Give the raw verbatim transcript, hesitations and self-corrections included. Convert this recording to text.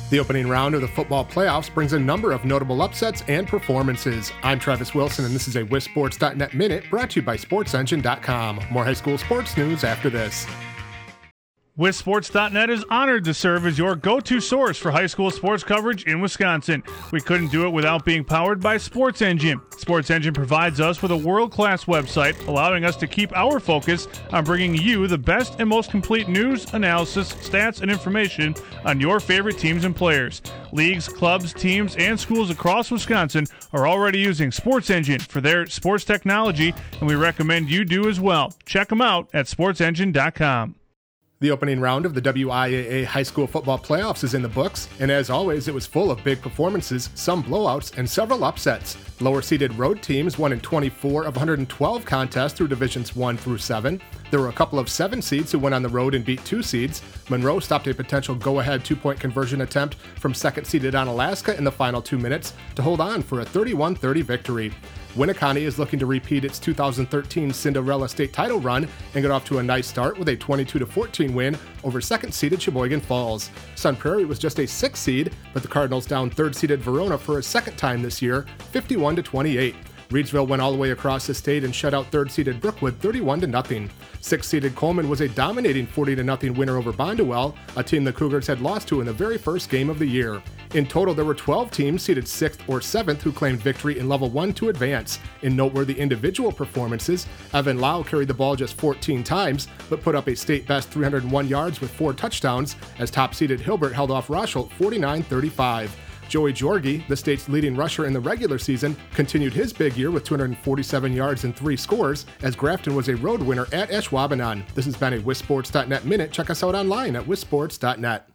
The opening round of the football playoffs brings a number of notable upsets and performances. I'm Travis Wilson, and this is a W I S Sports dot net Minute brought to you by Sports Engine dot com. More high school sports news after this. W I S Sports dot net is honored to serve as your go-to source for high school sports coverage in Wisconsin. We couldn't do it without being powered by Sports Engine. Sports Engine provides us with a world-class website, allowing us to keep our focus on bringing you the best and most complete news, analysis, stats, and information on your favorite teams and players. Leagues, clubs, teams, and schools across Wisconsin are already using Sports Engine for their sports technology, and we recommend you do as well. Check them out at Sports Engine dot com. The opening round of the W I A A high school football playoffs is in the books, and as always, it was full of big performances, some blowouts, and several upsets. Lower-seeded road teams won in twenty-four of one hundred twelve contests through Divisions one through seven. There were a couple of seven seeds who went on the road and beat two seeds. Monroe stopped a potential go-ahead two-point conversion attempt from second-seeded Onalaska in the final two minutes to hold on for a thirty-one thirty victory. Winneconne is looking to repeat its two thousand thirteen Cinderella state title run and get off to a nice start with a twenty-two to fourteen win over second-seeded Sheboygan Falls. Sun Prairie was just a sixth seed, but the Cardinals downed third-seeded Verona for a second time this year, fifty-one to twenty-eight. Reidsville went all the way across the state and shut out third-seeded Brookwood thirty-one to nothing. Sixth-seeded Coleman was a dominating forty to nothing winner over Bondwell, a team the Cougars had lost to in the very first game of the year. In total, there were twelve teams seeded sixth or seventh who claimed victory in Level one to advance. In noteworthy individual performances, Evan Lau carried the ball just fourteen times, but put up a state-best three hundred one yards with four touchdowns, as top-seeded Hilbert held off Rochelt forty-nine thirty-five. Joey Jorge, the state's leading rusher in the regular season, continued his big year with two hundred forty-seven yards and three scores, as Grafton was a road winner at Ashwaubenon. This has been a W I S Sports dot net Minute. Check us out online at W I S Sports dot net.